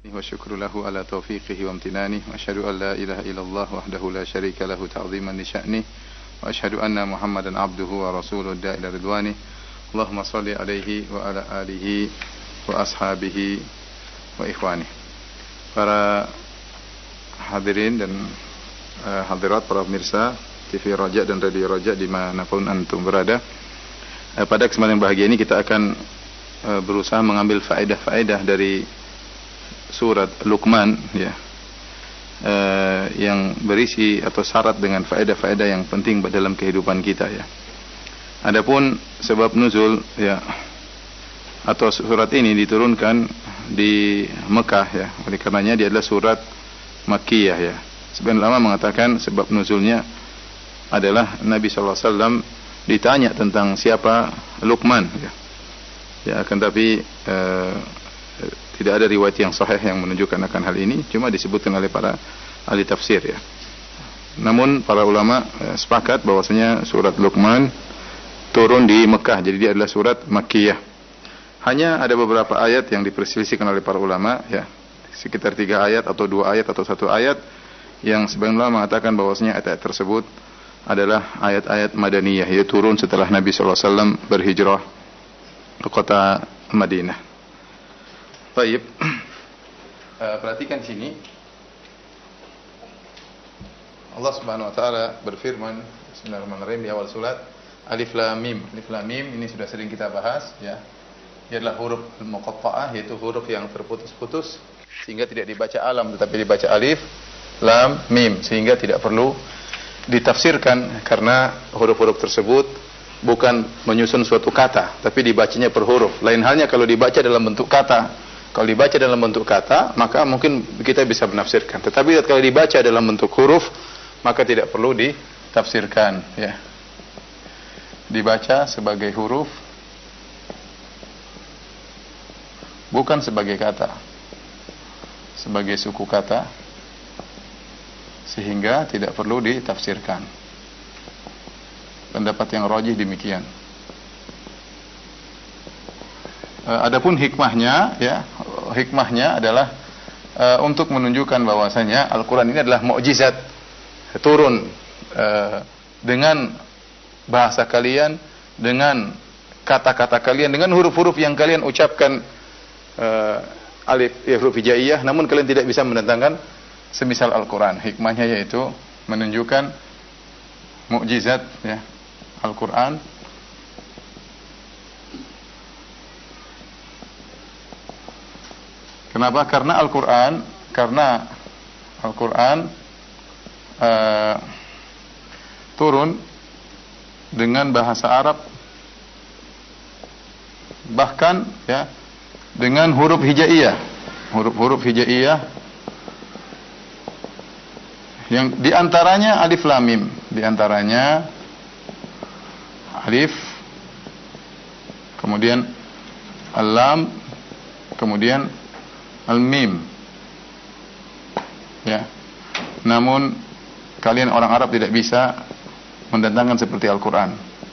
وشكر له على توفيقه وامتنانه وأشهد أن لا إله إلا الله وحده لا شريك له تعظيما لشأنه وأشهد أن محمدا عبده ورسوله الداعي إلى رضوانه اللهم صل عليه وعلى آله وأصحابه وإخوانه. Para hadirin dan hadirat, para pemirsa TV Raja dan Radio Raja dimanapun antum berada, pada kesempatan yang bahagia ini kita akan berusaha mengambil faedah-faedah dari surat Luqman, ya, yang berisi atau syarat dengan faedah-faedah yang penting dalam kehidupan kita, ya. Adapun sebab nuzul, ya, atau surat ini diturunkan di Mekah, ya. Oleh karenanya dia adalah surat Makkiyah, ya. Sebagian ulama mengatakan sebab nuzulnya adalah Nabi SAW ditanya tentang siapa Luqman, ya. Ya, akan tapi tidak ada riwayat yang sahih yang menunjukkan akan hal ini, cuma disebutkan oleh para ahli tafsir, ya. Namun para ulama sepakat bahwasanya surat Luqman turun di Mekah, jadi dia adalah surat Makkiyah. Hanya ada beberapa ayat yang diperselisihkan oleh para ulama, ya, sekitar 3 ayat atau 2 ayat atau 1 ayat yang sebagian ulama mengatakan bahwasanya ayat-ayat tersebut adalah ayat-ayat Madaniyah, yaitu turun setelah Nabi SAW berhijrah ke kota Madinah. Baik, perhatikan sini. Allah Subhanahu Wa Taala berfirman, Bismillahirrahmanirrahim, di awal surat, Alif Lam Mim. Alif Lam Mim ini sudah sering kita bahas, ya. Ia adalah huruf muqatta'ah, yaitu huruf yang terputus-putus sehingga tidak dibaca alam tetapi dibaca alif lam mim, sehingga tidak perlu ditafsirkan karena huruf-huruf tersebut bukan menyusun suatu kata tapi dibacanya per huruf. Lain halnya kalau dibaca dalam bentuk kata. Kalau dibaca dalam bentuk kata maka mungkin kita bisa menafsirkan, tetapi kalau dibaca dalam bentuk huruf maka tidak perlu ditafsirkan, ya. Dibaca sebagai huruf, bukan sebagai kata, sebagai suku kata, sehingga tidak perlu ditafsirkan. Pendapat yang rajih demikian. Adapun hikmahnya, ya, hikmahnya adalah untuk menunjukkan bahwasanya Al-Quran ini adalah mukjizat, turun dengan bahasa kalian, dengan kata-kata kalian, dengan huruf-huruf yang kalian ucapkan, alif, ya, huruf hijaiyah, namun kalian tidak bisa mendatangkan semisal Al-Quran. Hikmahnya yaitu menunjukkan mukjizat, ya, Al-Quran. Kenapa? Karena Al-Quran turun dengan bahasa Arab, bahkan, ya, dengan huruf hijaiyah, huruf-huruf hijaiyah yang diantaranya alif lam mim, diantaranya alif, kemudian al-lam, kemudian al-mim, ya. Namun kalian orang Arab tidak bisa mendatangkan seperti Al-Quran.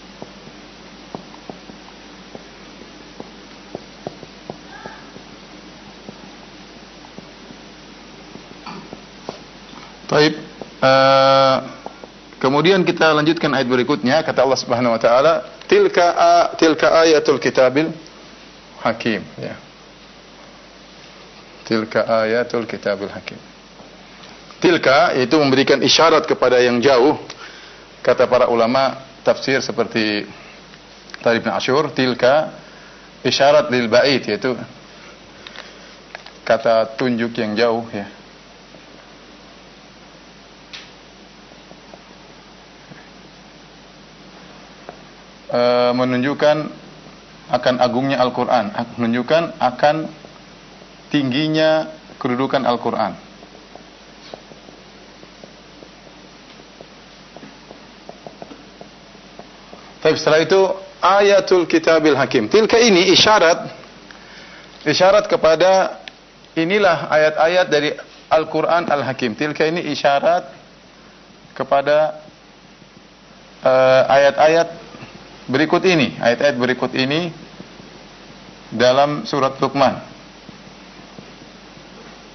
Baik, kemudian kita lanjutkan ayat berikutnya. Kata Allah Subhanahu Wa Taala, tilka ayatul kitabil hakim, ya. Tilka ayatul kitabil hakim. Tilka itu memberikan isyarat kepada yang jauh. Kata para ulama tafsir seperti Tari bin Ashur, tilka isyarat lil ba'id, yaitu kata tunjuk yang jauh, ya. Menunjukkan akan agungnya Al-Quran, menunjukkan akan tingginya kedudukan Al-Quran. Tapi setelah itu ayatul kitabil hakim. Tilka ini isyarat kepada inilah ayat-ayat dari Al-Quran Al-Hakim. Tilka ini isyarat kepada ayat-ayat berikut ini, ayat-ayat berikut ini dalam surat Luqman.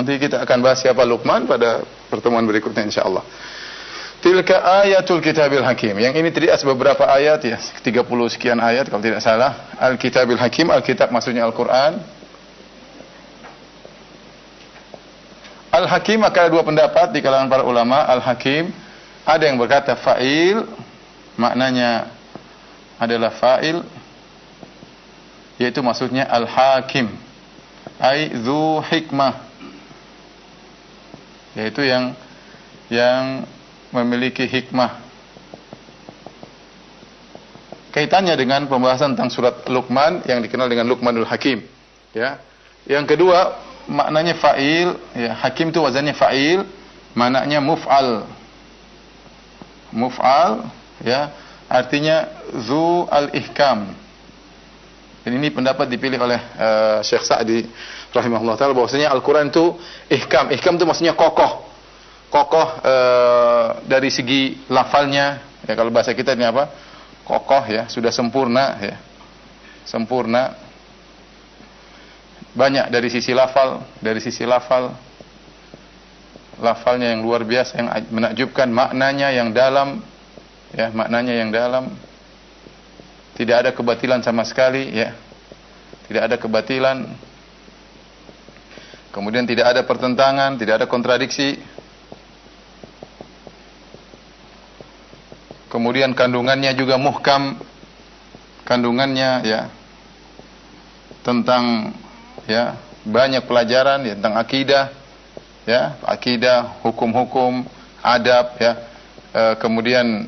Nanti kita akan bahas siapa Luqman pada pertemuan berikutnya insyaallah. Tilka ayatul kitabil hakim. Yang ini terdiri atas beberapa ayat ya, 30 sekian ayat kalau tidak salah. Al-kitabil hakim, Alkitab maksudnya Al-Qur'an. Al-hakim maka ada dua pendapat di kalangan para ulama. Al-hakim ada yang berkata fa'il, maknanya adalah fa'il, yaitu maksudnya al-hakim, ai dzu hikmah, yaitu yang memiliki hikmah. Kaitannya dengan pembahasan tentang surat Luqman yang dikenal dengan Luqmanul Hakim. Ya. Yang kedua, maknanya fa'il, ya, hakim itu wazannya fa'il, maknanya muf'al. Muf'al, ya, artinya zu al-ihkam. Dan ini pendapat dipilih oleh Syekh Sa'di rahimahullah taala bahwasanya Al-Qur'an itu ihkam. Ihkam itu maksudnya kokoh. Kokoh dari segi lafalnya, ya kalau bahasa kita ini apa? Kokoh ya, sudah sempurna ya. Sempurna. Banyak dari sisi lafal, lafalnya yang luar biasa, yang menakjubkan, maknanya yang dalam, ya, maknanya yang dalam. Tidak ada kebatilan sama sekali, ya. Tidak ada kebatilan. Kemudian tidak ada pertentangan, tidak ada kontradiksi. Kemudian kandungannya juga muhkam. Kandungannya ya tentang ya banyak pelajaran ya tentang akidah, ya, akidah, hukum-hukum, adab ya. Kemudian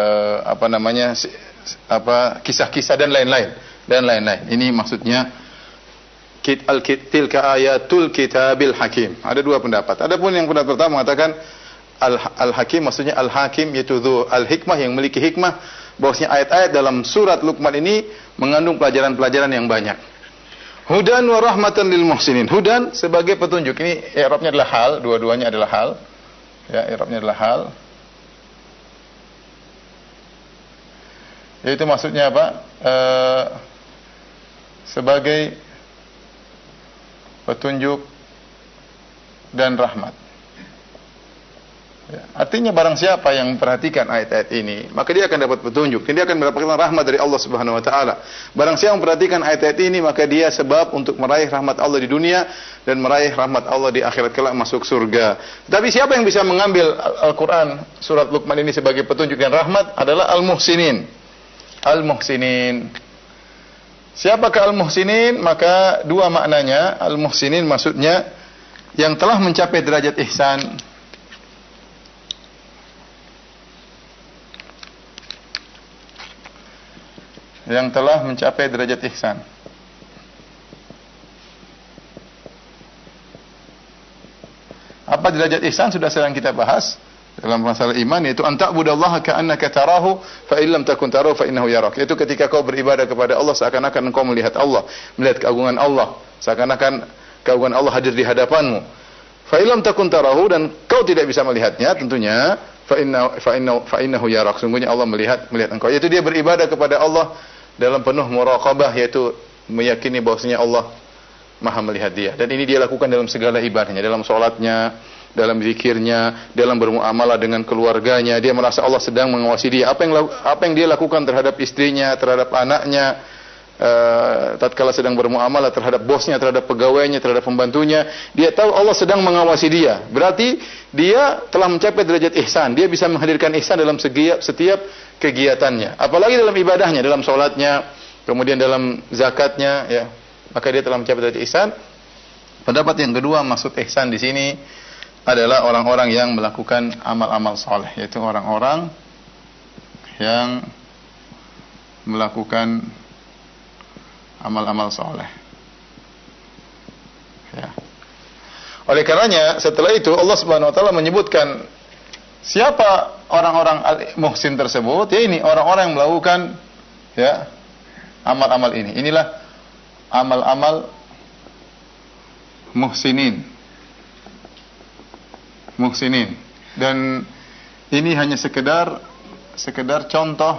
kisah-kisah dan lain-lain. Ini maksudnya tilka ayatul kitabil hakim. Ada dua pendapat. Adapun yang pendapat pertama mengatakan al-hakim maksudnya al-hakim, yaitu al-hikmah, yang memiliki hikmah. Bahwasanya ayat-ayat dalam surat Luqman ini mengandung pelajaran-pelajaran yang banyak. Hudan wa rahmatan lil muhsinin. Hudan sebagai petunjuk. Ini i'rabnya adalah hal, dua-duanya adalah hal. Ya, i'rabnya adalah hal. Yaitu maksudnya apa? Sebagai petunjuk dan rahmat. Ya, artinya barang siapa yang memperhatikan ayat-ayat ini, maka dia akan dapat petunjuk. Dia akan mendapatkan rahmat dari Allah Subhanahu wa taala. Barang siapa yang memperhatikan ayat-ayat ini, maka dia sebab untuk meraih rahmat Allah di dunia dan meraih rahmat Allah di akhirat kelak, masuk surga. Tapi siapa yang bisa mengambil Al-Qur'an surat Luqman ini sebagai petunjuk dan rahmat adalah al-muhsinin. Al-muhsinin. Siapakah al-muhsinin? Maka dua maknanya. Al-muhsinin maksudnya yang telah mencapai derajat ihsan. Yang telah mencapai derajat ihsan. Apa derajat ihsan sudah sering kita bahas dalam masalah iman, yaitu anta'budallaha ka'annaka tarahu fa illam takun tarahu fa innahu yarak. Yaitu ketika kau beribadah kepada Allah seakan-akan engkau melihat Allah, melihat keagungan Allah, seakan-akan keagungan Allah hadir di hadapanmu. Fa illam takun tarahu, dan kau tidak bisa melihatnya, tentunya fa innahu yarak. Sungguhnya Allah melihat engkau. Yaitu dia beribadah kepada Allah dalam penuh muraqabah, yaitu meyakini bahwasanya Allah Maha melihat dia. Dan ini dia lakukan dalam segala ibadahnya, dalam salatnya, dalam zikirnya, dalam bermuamalah dengan keluarganya. Dia merasa Allah sedang mengawasi dia. Apa yang dia lakukan terhadap istrinya, terhadap anaknya, tatkala sedang bermuamalah terhadap bosnya, terhadap pegawainya, terhadap pembantunya, dia tahu Allah sedang mengawasi dia. Berarti dia telah mencapai derajat ihsan. Dia bisa menghadirkan ihsan dalam setiap kegiatannya. Apalagi dalam ibadahnya, dalam salatnya, kemudian dalam zakatnya, ya. Maka dia telah mencapai derajat ihsan. Pendapat yang kedua, maksud ihsan di sini adalah orang-orang yang melakukan amal-amal saleh, yaitu orang-orang yang melakukan amal-amal saleh. Ya. Oleh karenanya, setelah itu Allah Subhanahu wa taala menyebutkan siapa orang-orang al-muhsin tersebut, ya ini orang-orang yang melakukan ya amal-amal ini. Inilah amal-amal muhsinin. Dan ini hanya sekedar contoh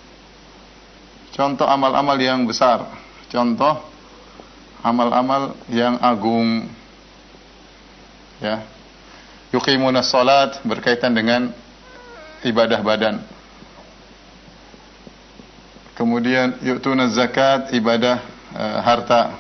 amal-amal yang besar, contoh amal-amal yang agung. ya. Yuqimunas salat berkaitan dengan ibadah badan. Kemudian yu'tunaz zakat, ibadah harta.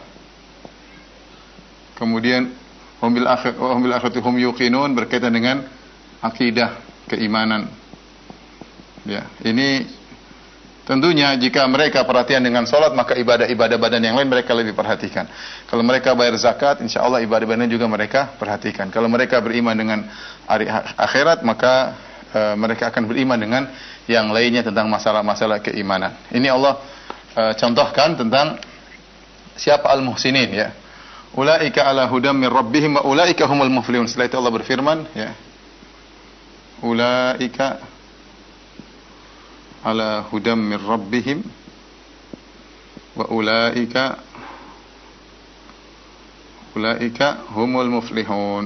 Kemudian hum bil akhirati hum yuqinun, berkaitan dengan akidah, keimanan. Ya, ini tentunya jika mereka perhatian dengan salat, maka ibadah-ibadah badan yang lain mereka lebih perhatikan. Kalau mereka bayar zakat, insyaallah ibadah badan juga mereka perhatikan. Kalau mereka beriman dengan hari akhirat, maka mereka akan beriman dengan yang lainnya tentang masalah-masalah keimanan. Ini Allah contohkan tentang siapa al-muhsinin, ya. Ulaika ala hudam min rabbihim wa ulaika humul muflihun. Setelah itu Allah berfirman, ya. Ulaika ala hudam min rabbihim wa ulaika humul muflihun.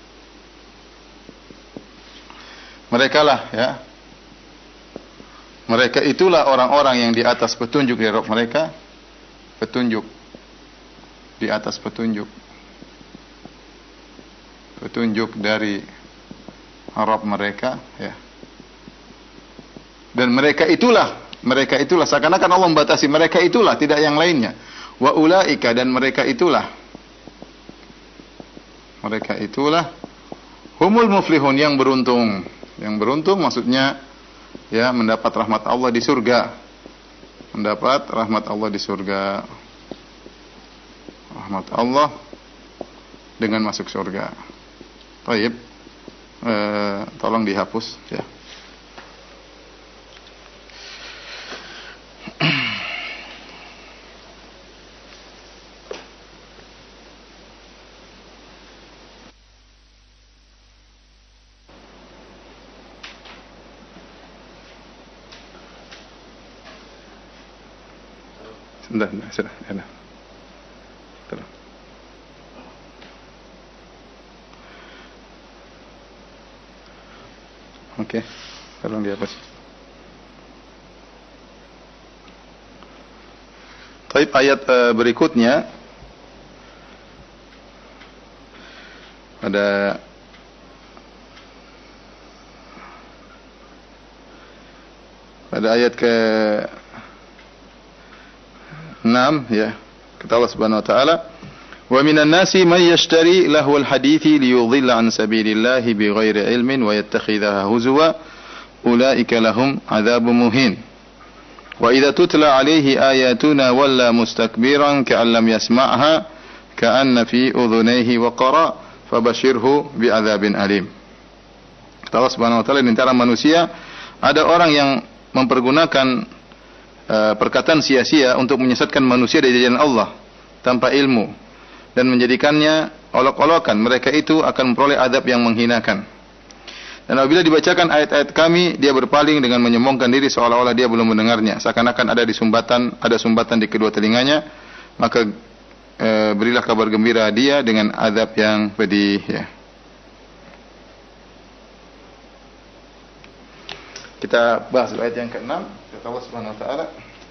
Mereka lah, ya. Mereka itulah orang-orang yang di atas petunjuk dari Rabb mereka, petunjuk di atas petunjuk dari Rabb mereka, ya. Dan mereka itulah seakan-akan Allah membatasi mereka itulah, tidak yang lainnya. Wa ulaika, dan mereka itulah humul muflihun, yang beruntung. Yang beruntung maksudnya, ya, mendapat rahmat Allah di surga. Mendapat rahmat Allah di surga. Rahmat Allah dengan masuk surga. Baik. Tolong dihapus, ya. Sudah. Oke, tolong dihapus. Baik, ayat berikutnya pada ayat ke-6, ya. Kata Allah Subhanahu wa taala, "Wa minan nasi may yashtari lahwal hadithi liyudhilla an sabilillahi bighairi ilmin wa yattakhidhaha huzwa ulaika lahum adzabun muhin. Wa idza tutla 'alaihi ayatuna walla mustakbiran ka'an lam yasma'ha ka'anna fi udhunayhi waqara fabashshirhu bi'adzabin alim." Kata Allah Subhanahu wa taala, di antara manusia ada orang yang mempergunakan perkataan sia-sia untuk menyesatkan manusia dari jalan Allah tanpa ilmu dan menjadikannya olok-olokan. Mereka itu akan memperoleh azab yang menghinakan. Dan apabila dibacakan ayat-ayat kami, dia berpaling dengan menyombongkan diri seolah-olah dia belum mendengarnya, seakan-akan ada sumbatan di kedua telinganya. Maka berilah kabar gembira dia dengan azab yang pedih, ya. Kita bahas ayat yang ke-6. Kata Allah Subhanahu wa taala,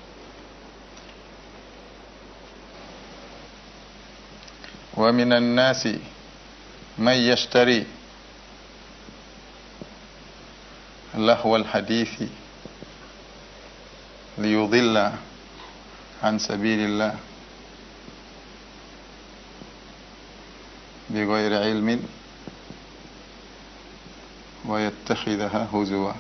"Wa minan nasi may yashtari lahwal hadithi liyudilla an sabilillah bighairi ilmin wa yattakhidhaha huzwa."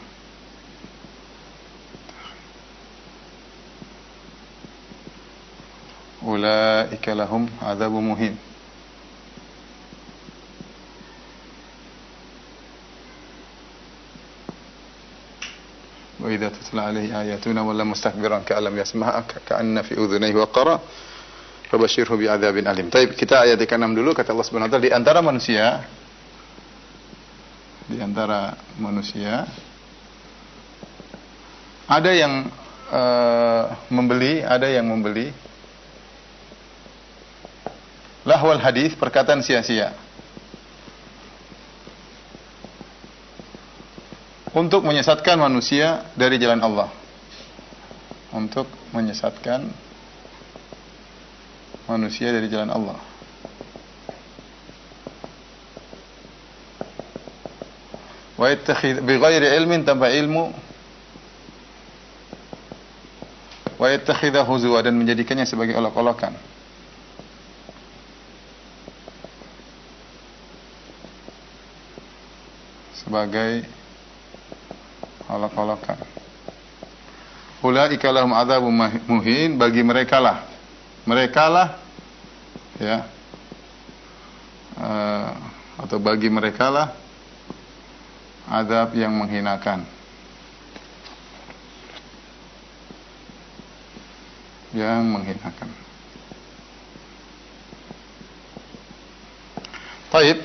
Ulaika lahum adzabun muhin. Wa idza tutla alaihi ayatuna walla mustakbiran ka'an lam yasma'ha ka'anna fi udhunayhi waqara fabashshirhu bi'adzabin alim. Baik, kita ayat ke-6 dulu. Kata Allah Subhanahu wa taala, di antara manusia ada yang membeli lahwal hadis, perkataan sia-sia, untuk menyesatkan manusia dari jalan Allah. Untuk menyesatkan manusia dari jalan Allah. Wa yattakhidha bi ghairi ilmin, tanpa ilmu. Wa yattakhidha huzwa, dan menjadikannya sebagai olok-olokan. Sebagai olok-olokan. Ulaika lahum adzabun muhin, bagi mereka lah ya, atau bagi mereka lah azab yang menghinakan, Taib.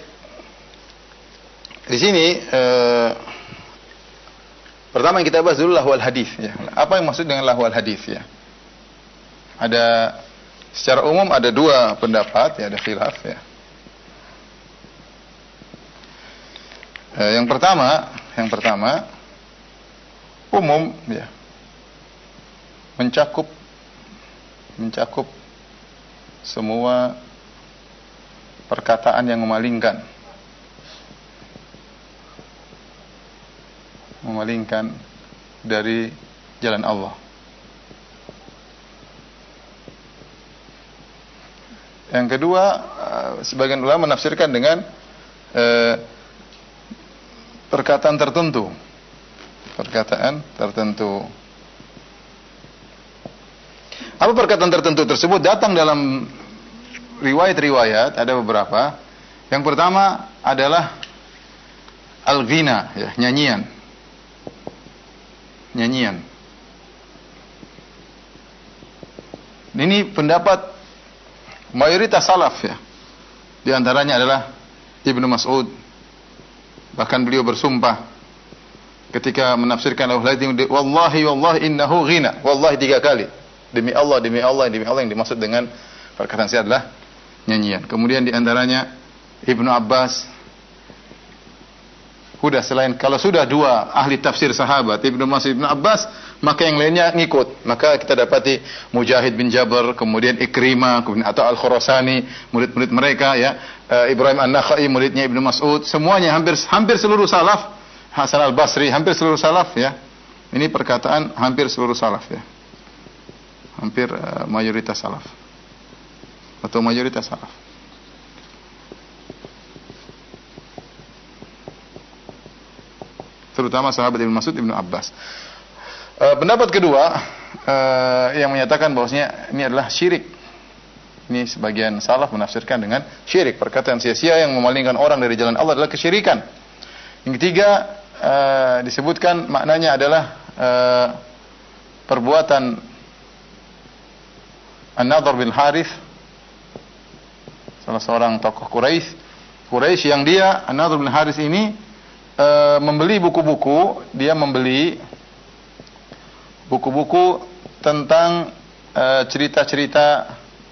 Di sini pertama yang kita bahas dulu lahwal hadis ya. Apa yang maksud dengan lahwal hadis ya? Ada secara umum ada dua pendapat ya, ada khilaf ya. Yang pertama umum ya. Mencakup semua perkataan yang memalingkan dari jalan Allah. Yang kedua, sebagian ulama menafsirkan dengan perkataan tertentu. Apa perkataan tertentu tersebut? Datang dalam riwayat-riwayat, ada beberapa. Yang pertama adalah al-ghina, ya, nyanyian. Ini pendapat mayoritas salaf ya. Di antaranya adalah Ibnu Mas'ud. Bahkan beliau bersumpah ketika menafsirkan wallahi innahu ghina. Wallahi 3 kali. Demi Allah yang dimaksud dengan perkataan saya adalah nyanyian. Kemudian di antaranya Ibnu Abbas. Kalau sudah 2 ahli tafsir sahabat, Ibnu Mas'ud, Ibnu Abbas, maka yang lainnya ngikut. Maka kita dapati Mujahid bin Jabr, kemudian Ikrimah, kemudian atau Al-Khurasani, murid-murid mereka ya, Ibrahim An-Nakhai, muridnya Ibnu Mas'ud, semuanya hampir seluruh salaf, Hasan Al-Basri, hampir seluruh salaf ya. Ini perkataan hampir seluruh salaf ya. Hampir mayoritas salaf. Atau mayoritas salaf. Terutama sahabat Ibnu Mas'ud, Ibnu Abbas. Pendapat kedua yang menyatakan bahwasanya ini adalah syirik. Ini sebagian salaf menafsirkan dengan syirik, perkataan sia-sia yang memalingkan orang dari jalan Allah adalah kesyirikan. Yang ketiga disebutkan maknanya adalah perbuatan An-Nadhr bin Harith, salah seorang tokoh Quraisy yang dia, An-Nadhr bin Harith ini membeli buku-buku, dia membeli buku-buku tentang cerita-cerita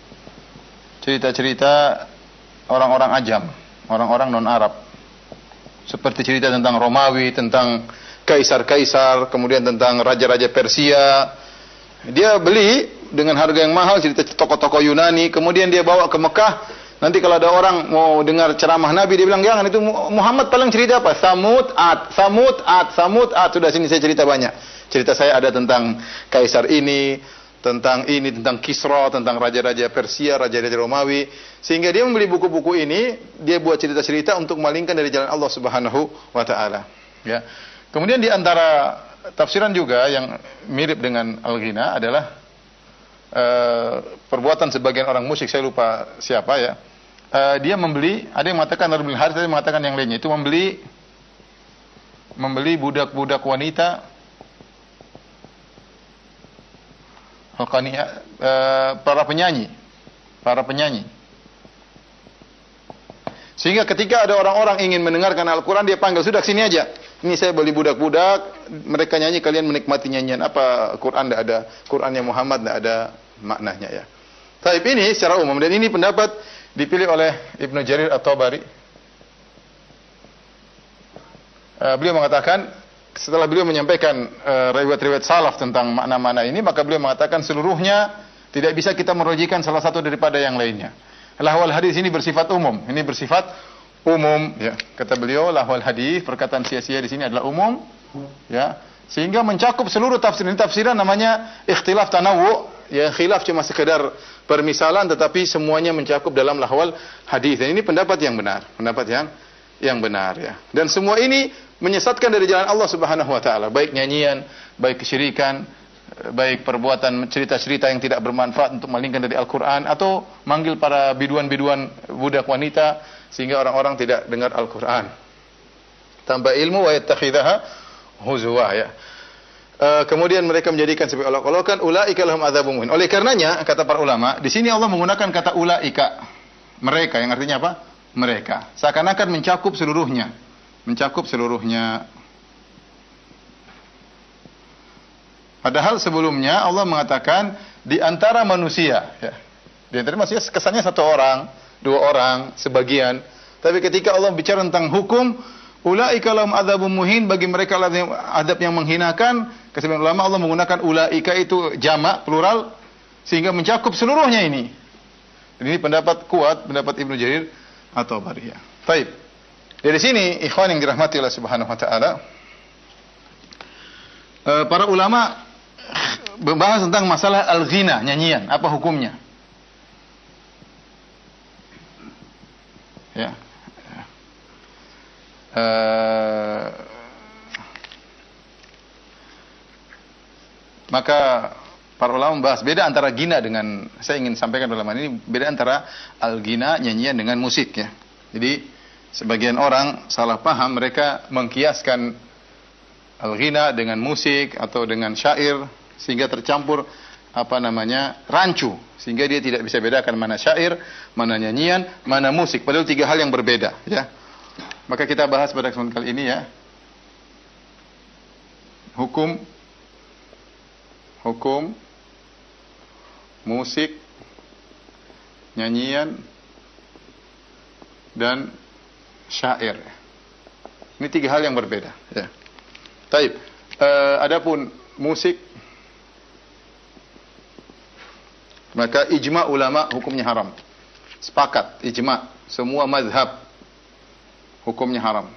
orang-orang ajam, orang-orang non-Arab. Seperti cerita tentang Romawi, tentang kaisar-kaisar, kemudian tentang raja-raja Persia. Dia beli dengan harga yang mahal, cerita tokoh-tokoh Yunani, kemudian dia bawa ke Mekah. Nanti kalau ada orang mau dengar ceramah Nabi, dia bilang, jangan, itu Muhammad paling cerita apa? Samud, Ad. Sudah, sini saya cerita banyak. Cerita saya ada tentang kaisar ini, tentang Kisra, tentang raja-raja Persia, raja-raja Romawi. Sehingga dia membeli buku-buku ini, dia buat cerita-cerita untuk memalingkan dari jalan Allah Subhanahu wa taala. Ya. Kemudian di antara tafsiran juga yang mirip dengan al-ghina adalah perbuatan sebagian orang musyrik, saya lupa siapa ya. Dia membeli, ada yang mengatakan Nadhr bin Harith, ada yang mengatakan yang lainnya, itu membeli budak-budak wanita para penyanyi. Sehingga ketika ada orang-orang ingin mendengarkan Al-Quran, dia panggil, sudah sini aja. Ini saya beli budak-budak, mereka nyanyi, kalian menikmati nyanyian. Apa Quran tidak ada? Qurannya Muhammad tidak ada maknanya ya. Tapi ini secara umum, dan ini pendapat dipilih oleh Ibnu Jarir At-Tabari. Beliau mengatakan, setelah beliau menyampaikan riwayat-riwayat salaf tentang makna-makna ini, maka beliau mengatakan seluruhnya tidak bisa kita merujikan salah satu daripada yang lainnya. Lahwal hadis ini bersifat umum. Ini bersifat umum, ya. Kata beliau, lahwal hadis, perkataan sia-sia di sini adalah umum, ya. Sehingga mencakup seluruh tafsir. Ini tafsiran namanya ikhtilaf tanawwu, ya, khilaf cuma sekedar permisalan tetapi semuanya mencakup dalam lahwal hadis. Dan ini pendapat yang benar, pendapat yang benar, ya. Dan semua ini menyesatkan dari jalan Allah Subhanahu wa taala, baik nyanyian, baik kesyirikan, baik perbuatan cerita-cerita yang tidak bermanfaat untuk malingkan dari Al-Qur'an, atau manggil para biduan-biduan budak wanita sehingga orang-orang tidak dengar Al-Qur'an. Tambah ilmu wa yattakhidaha huzwa, ya. Kemudian mereka menjadikan sebagai olok-olokan, ulaika lahum adzabun muhin. Oleh karenanya kata para ulama, di sini Allah menggunakan kata ulaika, mereka, yang artinya apa? Mereka. Seakan-akan mencakup seluruhnya. Mencakup seluruhnya. Padahal sebelumnya Allah mengatakan di antara manusia, ya. Di antara manusia kesannya satu orang, dua orang, sebagian. Tapi ketika Allah bicara tentang hukum, ulaika lahum adzabun muhin, bagi mereka adab yang menghinakan, kesebagian ulama Allah menggunakan ulaika itu jamak, plural, sehingga mencakup seluruhnya ini. Dan ini pendapat kuat, pendapat Ibnu Jarir at-Tabari. Baik. Dari sini ikhwan yang dirahmati Allah Subhanahu wa taala, para ulama membahas tentang masalah al-ghina, nyanyian, apa hukumnya? Ya. Maka para ulama membahas beda antara gina dengan, saya ingin sampaikan dalam hal ini, beda antara al-ghina, nyanyian, dengan musik, ya. Jadi sebagian orang salah paham, mereka mengkiaskan al-ghina dengan musik atau dengan syair sehingga tercampur rancu, sehingga dia tidak bisa bedakan mana syair, mana nyanyian, mana musik, padahal tiga hal yang berbeda, ya. Maka kita bahas pada kesempatan kali ini, ya, hukum musik, nyanyian, dan syair. Ini tiga hal yang berbeda, ya. Taib. Adapun musik, maka ijma ulama hukumnya haram. Sepakat, ijma, semua mazhab hukumnya haram.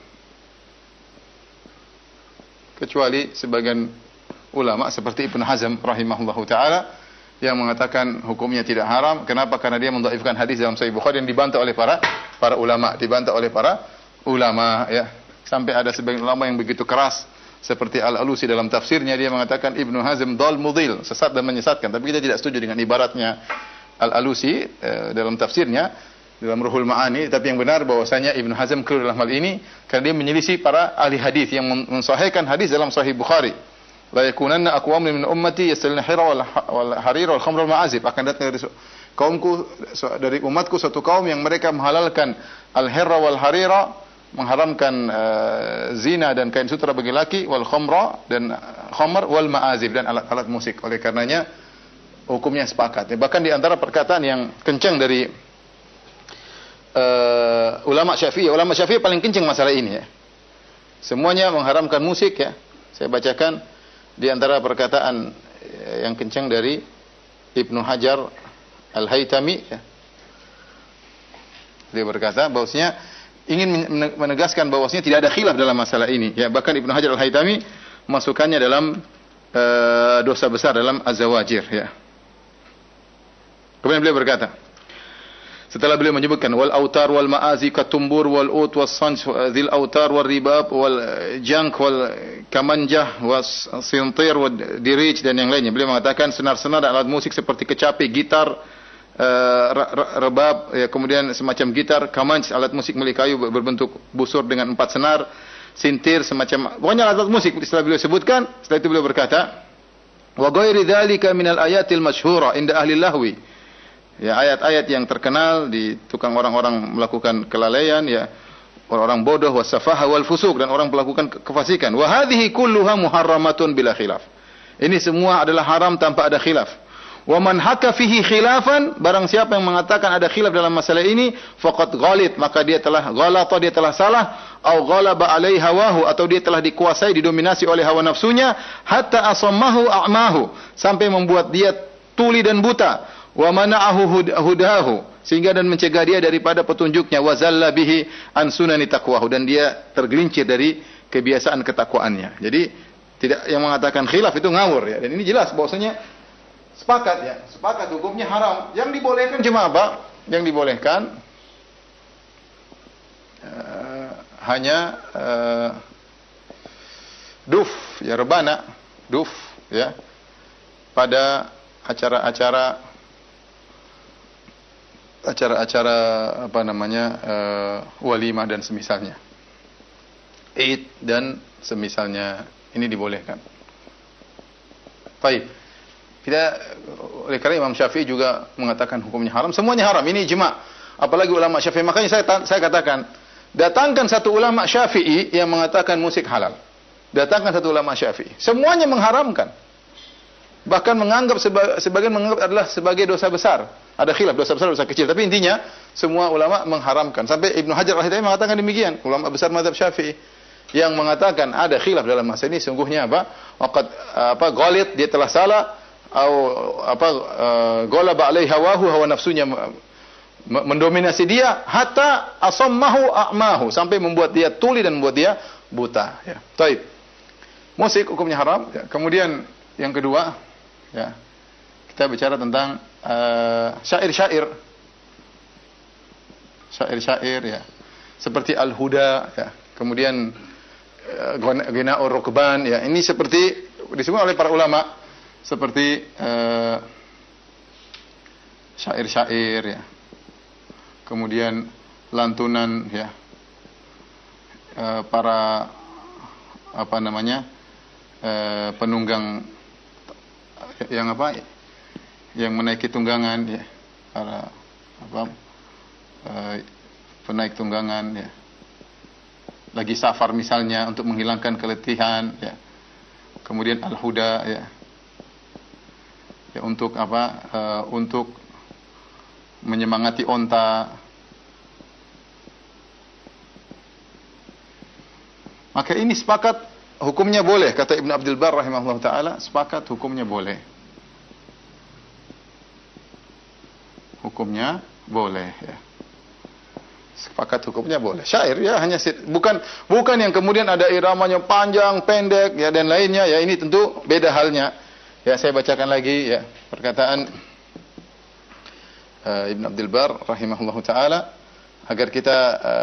Kecuali sebagian ulama seperti Ibnu Hazm rahimahullahu taala yang mengatakan hukumnya tidak haram. Kenapa? Karena dia mendhaifkan hadis dalam Sahih Bukhari yang dibantah oleh para ulama, ya. Sampai ada sebagian ulama yang begitu keras seperti Al-Alusi dalam tafsirnya, dia mengatakan Ibnu Hazm dal mudhil, sesat dan menyesatkan. Tapi kita tidak setuju dengan ibaratnya Al-Alusi dalam tafsirnya, dalam Ruhul Ma'ani. Tapi yang benar bahwasanya Ibnu Hazm keliru dalam hal ini karena dia menyelisih para ahli hadis yang mensahihkan hadis dalam Sahih Bukhari. La yakunanna aqwamun min ummati yastalna hira wal harir wal khamr wal ma'azib. Akan datang dari kaumku, dari umatku, suatu kaum yang mereka menghalalkan al-hirra wal harira, mengharamkan zina dan kain sutra bagi laki, wal khamra, dan khamr, wal ma'azib, dan alat-alat musik. Oleh karenanya hukumnya sepakat. Bahkan di antara perkataan yang kencang dari ulama Syafi'i paling kencang masalah ini, ya. Semuanya mengharamkan musik, ya. Saya bacakan di antara perkataan yang kencang dari Ibnu Hajar Al-Haytami, ya. Dia berkata bahwasanya ingin menegaskan bahwasanya tidak ada khilaf dalam masalah ini, ya. Bahkan Ibnu Hajar Al-Haytami masukkannya dalam dosa besar dalam Az-Zawajir, ya. Kemudian beliau berkata, setelah beliau menyebutkan wal autar wal ma'azi katumbur wal ut was sanj dzil autar wal ribab wal jank wal kamanjah was sintir wal dirij dan yang lainnya, beliau mengatakan senar-senar dan alat musik seperti kecapi, gitar, rebab, ya, kemudian semacam gitar, kamanj, alat musik milik kayu berbentuk busur dengan 4 senar, sintir, semacam pokoknya alat musik. Setelah beliau sebutkan, setelah itu beliau berkata wa ghairi dzalika minal ayatil masyhura inda ahli lahwi, ya, ayat-ayat yang terkenal di tukang orang-orang melakukan kelalaian, ya, orang-orang bodoh, wasafaha wal fusuq, dan orang melakukan kefasikan. Wa hadhihi kulluha muharramatun bila khilaf. Ini semua adalah haram tanpa ada khilaf. Wa man haka fihi khilafan, barang siapa yang mengatakan ada khilaf dalam masalah ini, faqad ghalit, maka dia telah ghalata, dia telah salah, au ghalaba alaihi hawahu, atau dia telah dikuasai, didominasi oleh hawa nafsunya, hatta asammahu a'mahu, sampai membuat dia tuli dan buta. Wa mana'ahu hudahu, sehingga dan mencegah dia daripada petunjuknya, wa zalla bihi an sunani taqwahu, dan dia tergelincir dari kebiasaan ketakwaannya. Jadi tidak, yang mengatakan khilaf itu ngawur ya. Dan ini jelas bahwasanya sepakat ya, sepakat hukumnya haram. Yang dibolehkan cuma apa? Yang dibolehkan hanya duf ya, rebana, duf ya, pada acara-acara apa namanya, walimah dan semisalnya, Id dan semisalnya, ini dibolehkan. Baik. Kita, oleh karena Imam Syafi'i juga mengatakan hukumnya haram, semuanya haram. Ini ijma'. Apalagi ulama Syafi'i. Makanya saya katakan, datangkan satu ulama Syafi'i yang mengatakan musik halal. Datangkan satu ulama Syafi'i. Semuanya mengharamkan. Bahkan menganggap sebagian menganggap adalah sebagai dosa besar. Ada khilaf dosa besar, dosa kecil. Tapi intinya semua ulama mengharamkan. Sampai Ibnu Hajar al-Haytami mengatakan demikian. Ulama besar mazhab Syafi'i yang mengatakan ada khilaf dalam masalah ini, sungguhnya ghalit, dia telah salah, ghalaba alaihi hawahu, hawa nafsunya mendominasi dia, hatta asammahu a'mahu, sampai membuat dia tuli dan membuat dia buta ya. Baik. Musik hukumnya haram ya. Kemudian yang kedua ya, kita bicara tentang syair-syair ya, seperti al-huda ya. Kemudian ghinaur rukban ya, ini seperti disebut oleh para ulama seperti syair-syair ya. Kemudian lantunan ya, para apa namanya, penunggang yang yang menaiki tunggangan ya, para penaik tunggangan ya, lagi safar misalnya untuk menghilangkan keletihan ya. Kemudian al-huda ya, untuk untuk menyemangati onta. Maka ini sepakat hukumnya boleh, kata Ibn Abdul Bar rahimahullah ta'ala, sepakat hukumnya boleh. Hukumnya boleh ya. Sepakat hukumnya boleh. Syair ya, hanya bukan yang kemudian ada iramanya panjang, pendek ya dan lainnya ya, ini tentu beda halnya. Ya, saya bacakan lagi ya perkataan Ibn Abdul Bar rahimahullah ta'ala agar kita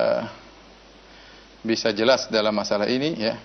bisa jelas dalam masalah ini ya.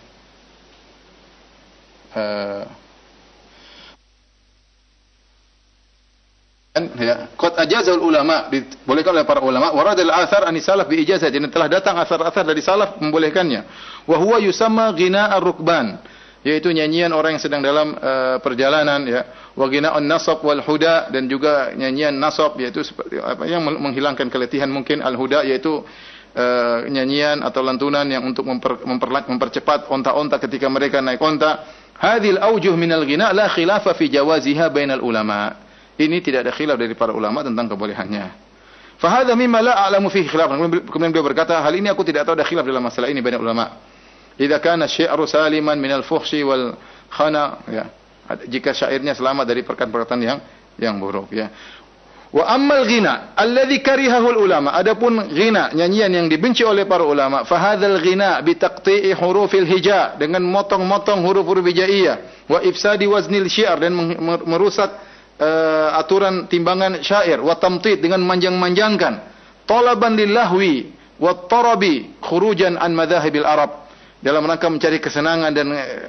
Qad ajazal ulama, dibolehkan oleh para ulama, waradil athar an salaf bi ijazah, dan telah datang athar-athar dari salaf membolehkannya. Wa huwa yusamma ghina ar-rukban, yaitu nyanyian orang yang sedang dalam perjalanan ya. Wa ghina an-nasab wal huda, dan juga nyanyian nasab, yaitu seperti apa yang menghilangkan keletihan mungkin, al-huda yaitu nyanyian atau lantunan yang untuk mempercepat onta-onta ketika mereka naik onta. Hadhil aujuh minal ghina la khilafa fi jawaziha bainal ulama. Ini tidak ada khilaf dari para ulama tentang kebolehannya. Fa hadza mimma la a'lamu fihi khilaf. Kemudian beliau berkata, hal ini aku tidak tahu ada khilaf dalam masalah ini bainal ulama. Idza kana syi'ru saliman minal fuhshi wal khana ya. Jika syairnya selamat dari perkataan-perkataan yang buruk ya. Wa ammal ghina alladhi karihahu ulama, adapun ghina, nyanyian yang dibenci oleh para ulama, fa hadzal ghina bi taqti'i hurufil hija, dengan motong-motong huruf-huruf hijaiyah, wa ifsadi waznil syi'r, dan merusak aturan timbangan syair, wa tamtid, dengan manjang-manjangkan, talaban lillahwi wa tarabi khurujan an madhahibil arab, dalam rangka mencari kesenangan dan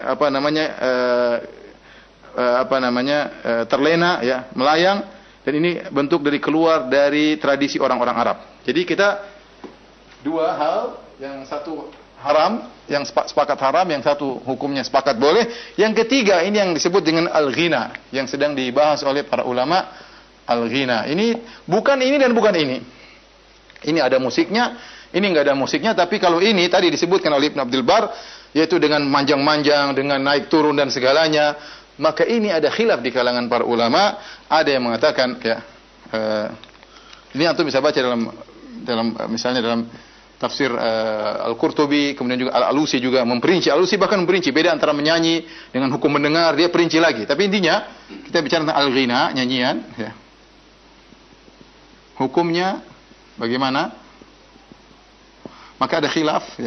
terlena ya, melayang. Dan ini bentuk dari keluar dari tradisi orang-orang Arab. Jadi kita dua hal, yang satu haram, yang sepakat haram, yang satu hukumnya sepakat boleh. Yang ketiga ini yang disebut dengan al-ghina, yang sedang dibahas oleh para ulama. Al-ghina ini bukan ini dan bukan ini. Ini ada musiknya, ini enggak ada musiknya. Tapi kalau ini tadi disebutkan oleh Ibn Abdul Bar, yaitu dengan manjang-manjang, dengan naik turun dan segalanya, maka ini ada khilaf di kalangan para ulama. Ada yang mengatakan ya, ini antum bisa baca dalam misalnya dalam tafsir Al-Qurtubi, kemudian juga Al-Alusi juga memperinci. Al-Alusi bahkan memperinci beda antara menyanyi dengan hukum mendengar, dia perinci lagi. Tapi intinya kita bicara tentang al-ghina, nyanyian ya. hukumnya bagaimana? Maka ada khilaf, ya.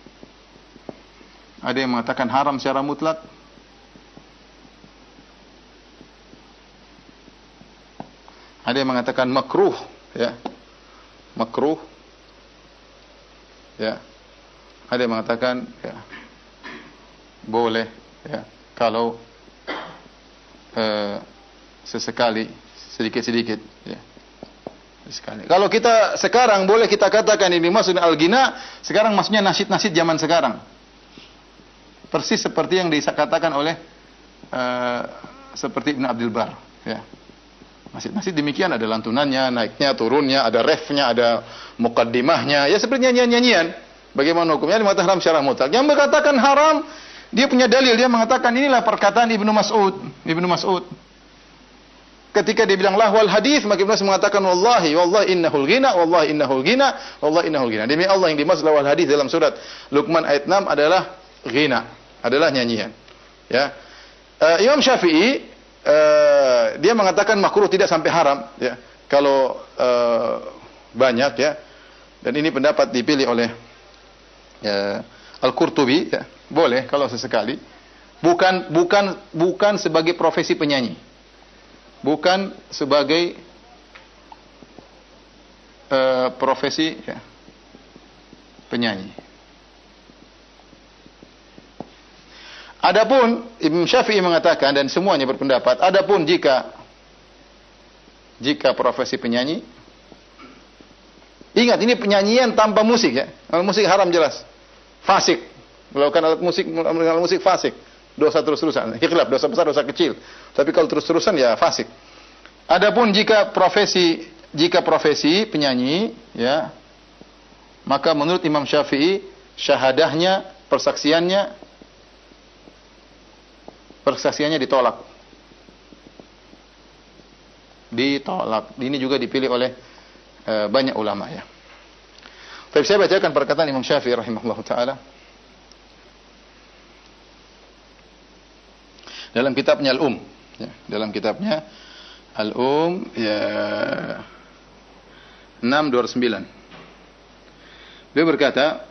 Ada yang mengatakan haram secara mutlak. Ada yang mengatakan makruh, ya. Makruh. Ya. Ada yang mengatakan ya, boleh, ya, kalau sesekali, sedikit-sedikit, ya. Sekali. Kalau kita sekarang boleh kita katakan ini maksudnya al-ghina, sekarang maksudnya nasyid-nasyid zaman sekarang. Persis seperti yang dikatakan oleh seperti Ibn Abdul Bar, ya. Nasyid-nasyid demikian, ada lantunannya, naiknya, turunnya, ada refnya, ada muqaddimahnya, ya seperti nyanyian-nyanyian. Bagaimana hukumnya? Dia mengatakan haram secara mutlak. Yang mengatakan haram, dia punya dalil, dia mengatakan inilah perkataan Ibnu Mas'ud. Ibnu Mas'ud ketika dia bilang lahwal hadis, maka Ibnu Mas'ud mengatakan wallahi innahul ghina, wallahi innahul ghina, wallahi innahul ghina. Demi Allah yang dimaksud lahwal hadis dalam surat Luqman ayat 6 adalah ghina, adalah nyanyian. Ya. Imam Syafi'i dia mengatakan makruh, tidak sampai haram, ya. Kalau banyak, ya. Dan ini pendapat dipilih oleh Al-Qurtubi, ya. Boleh kalau sesekali. Bukan sebagai profesi penyanyi. Bukan sebagai profesi, ya, penyanyi. Adapun Imam Syafi'i mengatakan, dan semuanya berpendapat, adapun jika profesi penyanyi, ingat ini penyanyian tanpa musik, ya. Kalau musik haram jelas. Fasik. Melakukan alat musik fasik. Dosa terus-terusan. Khilaf, dosa besar, dosa kecil. Tapi kalau terus-terusan ya fasik. Adapun jika profesi penyanyi, ya, maka menurut Imam Syafi'i syahadahnya, persaksiannya ditolak. Ditolak. Ini juga dipilih oleh banyak ulama, ya. Tapi saya bacakan perkataan Imam Syafi'i rahimahullah taala dalam kitabnya Al-Um, ya, dalam kitabnya Al-Um, ya, 629. Dia berkata,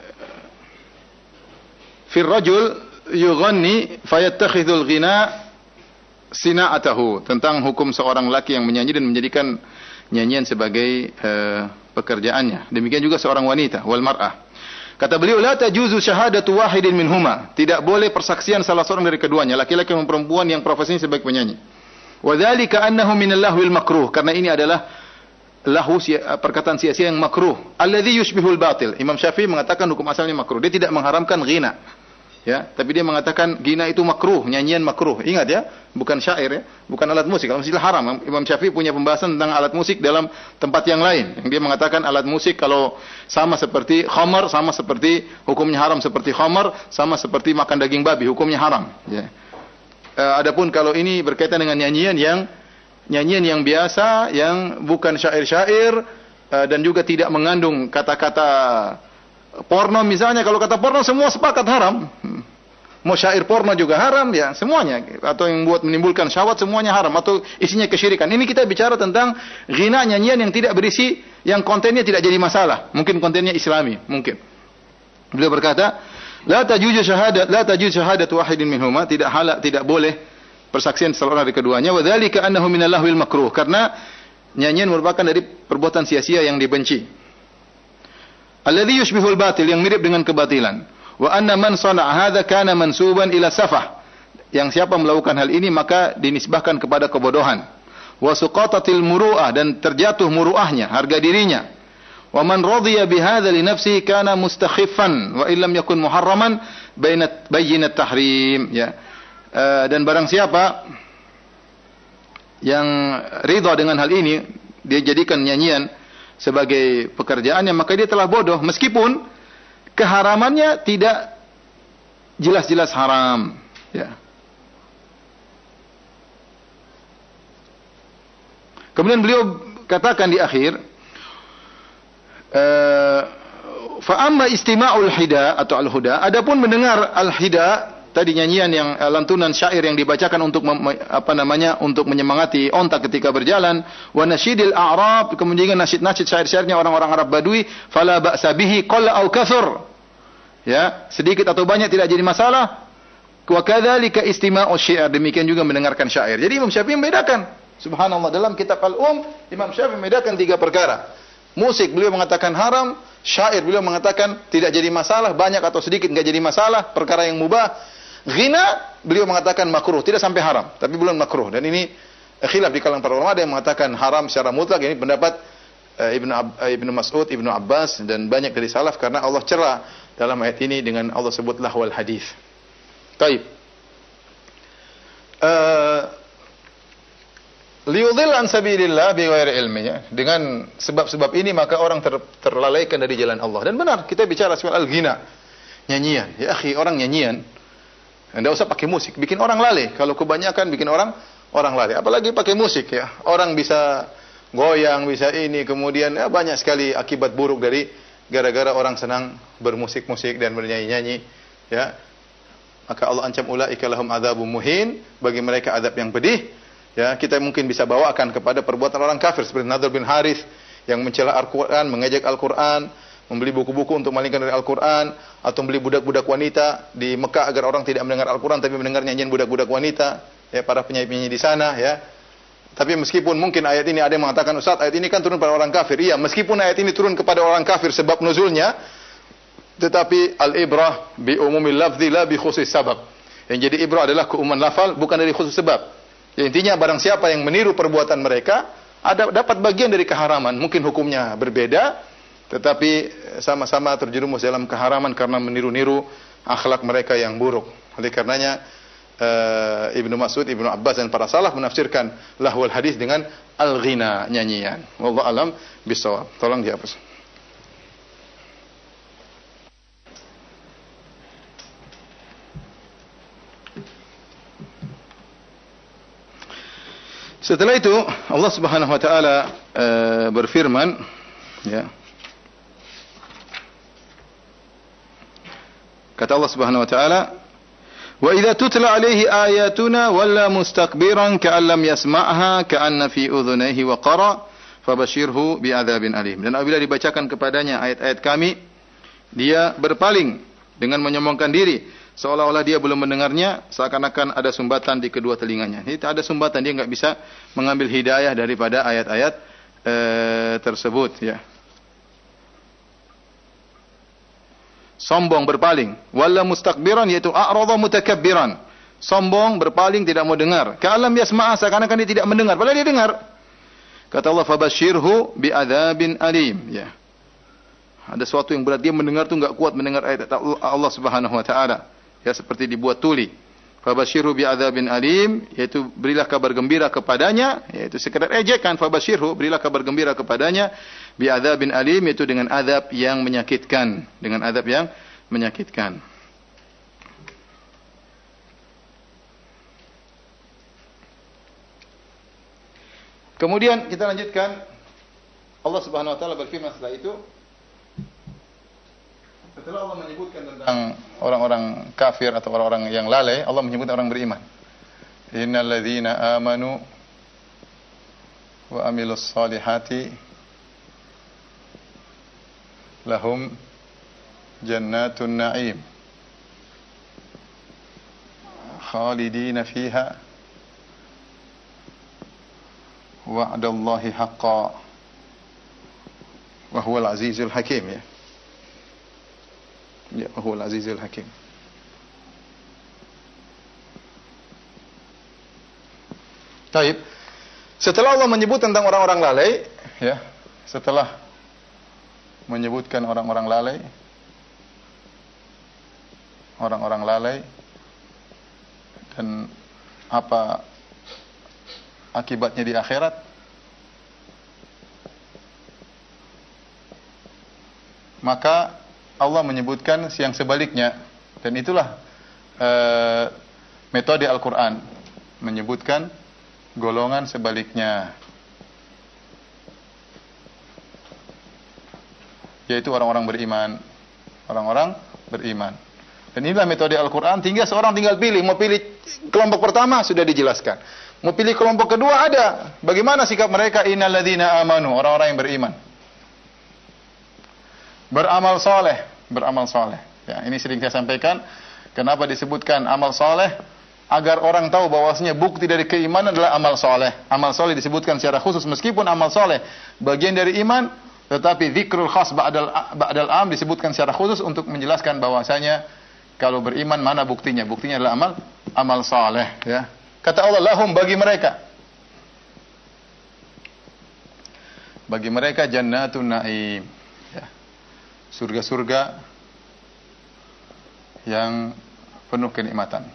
"Fir rajul yughanni fayattakhidhul ghina sina'atahu," tentang hukum seorang laki yang menyanyi dan menjadikan nyanyian sebagai pekerjaannya. Demikian juga seorang wanita, wal mar'ah. Kata beliau, la tajuzu syahadatu wahidin minhuma. Tidak boleh persaksian salah seorang dari keduanya, laki-laki maupun perempuan yang profesinya sebagai penyanyi. Wa dzalika annahu minal lahwil makruh, karena ini adalah lahu, perkataan sia-sia yang makruh. Alladzi yushbihul batil. Imam Syafi'i mengatakan hukum asalnya makruh. Dia tidak mengharamkan ghina. Ya, tapi dia mengatakan ghina itu makruh, nyanyian makruh. Ingat, ya, bukan syair, ya, bukan alat musik. Kalau musik haram. Imam Syafi'i punya pembahasan tentang alat musik dalam tempat yang lain. Yang dia mengatakan alat musik kalau sama seperti khamar, sama seperti hukumnya haram seperti khamar, sama seperti makan daging babi, hukumnya haram, ya. Adapun kalau ini berkaitan dengan nyanyian yang biasa, yang bukan syair-syair, dan juga tidak mengandung kata-kata porno misalnya. Kalau kata porno semua sepakat haram. Mau syair porno juga haram, ya, semuanya. Atau yang buat menimbulkan syahwat semuanya haram, atau isinya kesyirikan. Ini kita bicara tentang ghina, nyanyian yang tidak berisi, yang kontennya tidak jadi masalah. Mungkin kontennya islami, mungkin. Beliau berkata, la tajuzu syahadatu wahidin minhuma, tidak boleh persaksian salah dari keduanya. Wa dzalika annahu minal lahwil makruh, karena nyanyian merupakan dari perbuatan sia-sia yang dibenci. Alladhi yushbihul batil, yang mirip dengan kebatilan. Wa anna man sana'a hadza kana mansuban ila safah. Yang siapa melakukan hal ini maka dinisbahkan kepada kebodohan. Wa suqatatil muru'ah, dan terjatuh muru'ahnya, harga dirinya. Wa man radhiya bihadza li nafsihi kana mustakhiffan wa illam yakun muharraman bayyinat tahrim, ya. Dan barang siapa yang ridha dengan hal ini, dia jadikan nyanyian sebagai pekerjaannya, maka dia telah bodoh, meskipun keharamannya tidak jelas-jelas haram, ya. Kemudian beliau katakan di akhir, fa amma istima'ul hida atau al-huda, adapun mendengar al-hida, tadi nyanyian yang lantunan syair yang dibacakan untuk untuk menyemangati onta ketika berjalan, wa nasyidil a'rab, kemudian nasyid-nasyid syair-syairnya orang-orang Arab Badui, fala ba'sa bihi qalla au kathur. Ya, sedikit atau banyak tidak jadi masalah. Wa kadzalika istima'u syair, demikian juga mendengarkan syair. Jadi Imam Syafi'i membedakan. Subhanallah, dalam kitab Imam Syafi'i membedakan 3 perkara. Musik beliau mengatakan haram, syair beliau mengatakan tidak jadi masalah, banyak atau sedikit enggak jadi masalah, perkara yang mubah. Ghina beliau mengatakan makruh, tidak sampai haram, tapi belum makruh. Dan ini khilaf di kalangan para ulama, ada yang mengatakan haram secara mutlak. Ini pendapat Ibnu Mas'ud, Ibnu Abbas dan banyak dari salaf, karena Allah cerah dalam ayat ini dengan Allah sebut lahwal hadis. Taib. Liyudhil an sabilillah bighairi ilminya. Dengan sebab-sebab ini maka orang terlalaikan dari jalan Allah. Dan benar, kita bicara soal al-ghina, nyanyian. Ya akhi, orang nyanyian enggak usah pakai musik, bikin orang lalai. Kalau kebanyakan bikin orang lalai. Apalagi pakai musik ya. Orang bisa goyang, bisa ini, kemudian ya banyak sekali akibat buruk dari gara-gara orang senang bermusik-musik dan bernyanyi-nyanyi, ya. Maka Allah ancam ulaika lahum adzabun muhin, bagi mereka adab yang pedih. Ya, kita mungkin bisa bawakan kepada perbuatan orang kafir seperti Nadhr bin Harith yang mencela Al-Qur'an, mengejek Al-Qur'an, membeli buku-buku untuk malingkan dari Al-Qur'an, atau membeli budak-budak wanita di Mekah agar orang tidak mendengar Al-Qur'an tapi mendengar nyanyian budak-budak wanita, ya, para penyanyi-penyanyi di sana, ya. Tapi meskipun mungkin ayat ini ada yang mengatakan, Ustaz, ayat ini kan turun pada orang kafir. Iya, meskipun ayat ini turun kepada orang kafir sebab nuzulnya, tetapi al-ibrah bi umumil lafzi la bi khusus sabab. Yang jadi ibrah adalah keumuman lafal, bukan dari khusus sebab. Ya, intinya barang siapa yang meniru perbuatan mereka dapat bagian dari keharaman. Mungkin hukumnya berbeda, tetapi sama-sama terjerumus dalam keharaman karena meniru-niru akhlak mereka yang buruk. Oleh karenanya Ibnu Mas'ud, Ibnu Abbas dan para salaf menafsirkan lahwal hadis dengan al-ghina, nyanyian. Wallahu alam bisawab. Tolong dihapus. Setelah itu Allah Subhanahu wa taala berfirman, ya. Kata Allah Subhanahu wa taala, "Wa idza tutla 'alaihi ayatuna walla mustakbiran ka'an lam yasma'ha ka'anna fi udhunayhi waqara fabashshirhu bi'adzabin alim." Dan apabila dibacakan kepadanya ayat-ayat kami, dia berpaling dengan menyombongkan diri, seolah-olah dia belum mendengarnya, seakan-akan ada sumbatan di kedua telinganya. Ini tak ada sumbatan, dia enggak bisa mengambil hidayah daripada ayat-ayat tersebut, ya. Sombong, berpaling. Walla mustakbiran, yaitu a'radha mutakabbiran. Sombong, berpaling, tidak mau dengar. Ka'alam yasma'a, seakan-akan dia tidak mendengar, padahal dia dengar. Kata Allah, fabashshirhu bi'adzabin alim, ya. Ada sesuatu yang berat, dia mendengar tu enggak kuat mendengar ayat Allah Subhanahu wa taala. Ya, seperti dibuat tuli. Fabashshirhu bi'adzabin alim, yaitu berilah kabar gembira kepadanya, yaitu sekedar ejekan. Fabashshirhu, berilah kabar gembira kepadanya bi'adzabin alim, yaitu dengan azab yang menyakitkan, dengan azab yang menyakitkan. Kemudian kita lanjutkan. Allah Subhanahu wa taala berfirman setelah itu, setelah Allah menyebutkan tentang orang-orang kafir atau orang-orang yang lalai, Allah menyebut orang beriman. Innal ladzina amanu wa amilus solihati lahum jannatun na'im khalidina fiha wa'dallahi haqqan wa huwal azizul hakim, ya. Ya, huwal azizul hakim. Taib. Setelah Allah menyebut tentang orang-orang lalai, ya, setelah menyebutkan orang-orang lalai dan apa akibatnya di akhirat, maka Allah menyebutkan yang sebaliknya, dan itulah metode Al-Quran, menyebutkan golongan sebaliknya, yaitu orang-orang beriman. Orang-orang beriman. Dan inilah metode Al-Quran, seorang tinggal pilih. Mau pilih kelompok pertama, sudah dijelaskan. Mau pilih kelompok kedua, ada. Bagaimana sikap mereka? Innal ladzina amanu, orang-orang yang beriman. Beramal soleh. Beramal soleh. Ya, ini sering saya sampaikan. Kenapa disebutkan amal soleh? Agar orang tahu bahwasanya bukti dari keimanan adalah amal soleh. Amal soleh disebutkan secara khusus, meskipun amal soleh bagian dari iman, tetapi dzikrul khas ba'dal am disebutkan secara khusus untuk menjelaskan bahwasanya kalau beriman mana buktinya? Buktinya adalah amal saleh, ya. Kata Allah, lahum, bagi mereka. Bagi mereka jannatun na'im, ya. Surga-surga yang penuh kenikmatan.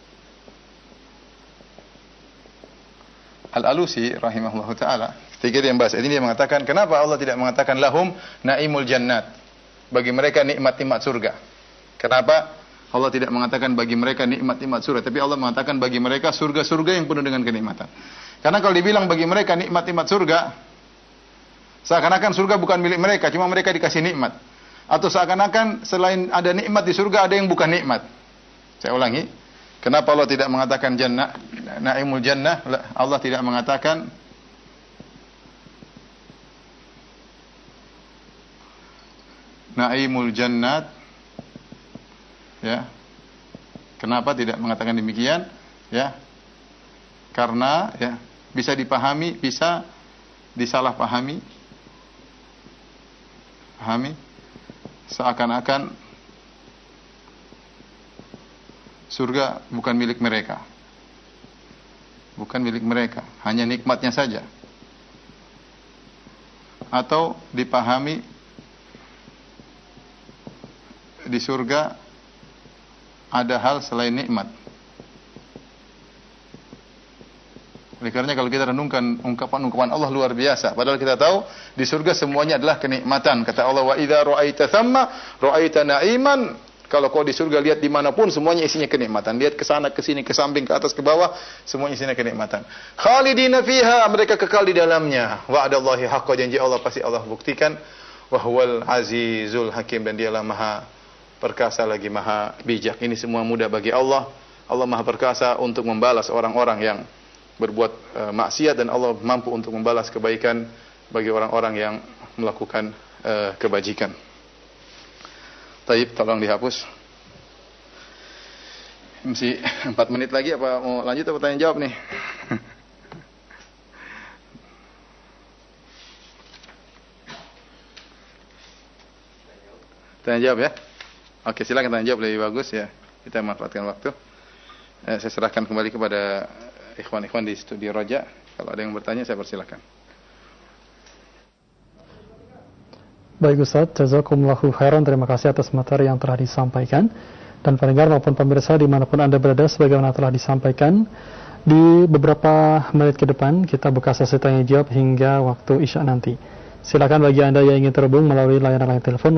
Al-Alusi rahimahullahu taala, ketika dia membahas ini, dia mengatakan, kenapa Allah tidak mengatakan lahum naimul jannat? Bagi mereka nikmat-nikmat surga. Kenapa Allah tidak mengatakan bagi mereka nikmat-nikmat surga, tapi Allah mengatakan bagi mereka surga-surga yang penuh dengan kenikmatan. Karena kalau dibilang bagi mereka nikmat-nikmat surga, seakan-akan surga bukan milik mereka, cuma mereka dikasih nikmat. Atau seakan-akan selain ada nikmat di surga, ada yang bukan nikmat. Saya ulangi, kenapa Allah tidak mengatakan jannah, naimul jannah? Allah tidak mengatakan naimul jannat. Ya. Kenapa tidak mengatakan demikian? Ya. Karena ya, bisa dipahami, bisa disalahpahami. Pahami? Seakan-akan surga bukan milik mereka. Bukan milik mereka, hanya nikmatnya saja. Atau dipahami di surga ada hal selain nikmat. Oleh karena kalau kita renungkan ungkapan-ungkapan Allah luar biasa. Padahal kita tahu di surga semuanya adalah kenikmatan. Kata Allah, wa idza ra'aita thamma ra'aita na'iman. Kalau kau di surga lihat dimanapun semuanya isinya kenikmatan. Lihat ke sana, ke sini, ke samping, ke atas, ke bawah, semuanya isinya kenikmatan. Khalidina fiha, mereka kekal di dalamnya. Wa'adallahi haqqa, janji Allah pasti Allah buktikan. Wa huwal azizul hakim, dan dialah maha perkasa lagi maha bijak. Ini semua mudah bagi Allah. Allah maha perkasa untuk membalas orang-orang yang berbuat maksiat, dan Allah mampu untuk membalas kebaikan bagi orang-orang yang melakukan kebajikan. Taib, tolong dihapus. Masih 4 menit lagi, apa mau lanjut atau tanya jawab nih? Tanya jawab ya. Oke, silakan tanya jawab, lebih bagus ya. Kita manfaatkan waktu. Saya serahkan kembali kepada ikhwan-ikhwan di studio Roja. Kalau ada yang bertanya, saya persilakan. Baik Ustaz, jazakumullahu khairan. Terima kasih atas materi yang telah disampaikan. Dan pendengar maupun pemirsa dimanapun Anda berada, sebagaimana telah disampaikan, di beberapa menit ke depan kita buka sesi tanya jawab hingga waktu Isya nanti. Silakan bagi Anda yang ingin terhubung melalui layanan line telepon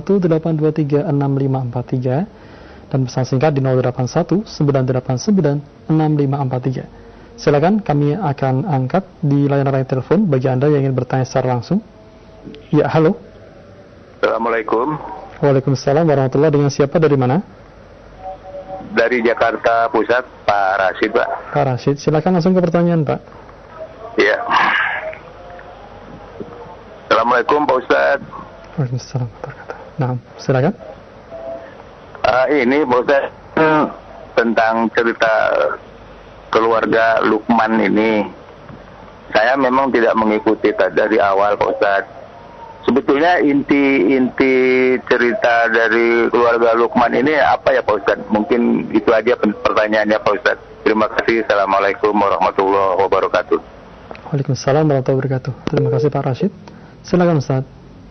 0218236543 dan pesan singkat di 0819896543. Silakan, kami akan angkat di layanan line telepon bagi Anda yang ingin bertanya secara langsung. Ya, halo. Assalamualaikum. Waalaikumsalam warahmatullahi. Dengan siapa, dari mana? Dari Jakarta Pusat, Pak Rashid, Pak. Pak Rashid, silakan langsung ke pertanyaan, Pak. Iya. Assalamualaikum Pak Ustaz. Waalaikumsalam. Nah, silakan. Ini Pak Ustaz, tentang cerita keluarga Luqman ini. Saya memang tidak mengikuti dari awal Pak Ustaz. Sebetulnya inti cerita dari keluarga Luqman ini apa ya Pak Ustaz? Mungkin itu aja pertanyaannya Pak Ustaz. Terima kasih. Assalamualaikum warahmatullahi wabarakatuh. Waalaikumsalam warahmatullahi wabarakatuh. Terima kasih Pak Rashid. Silakan Ustaz.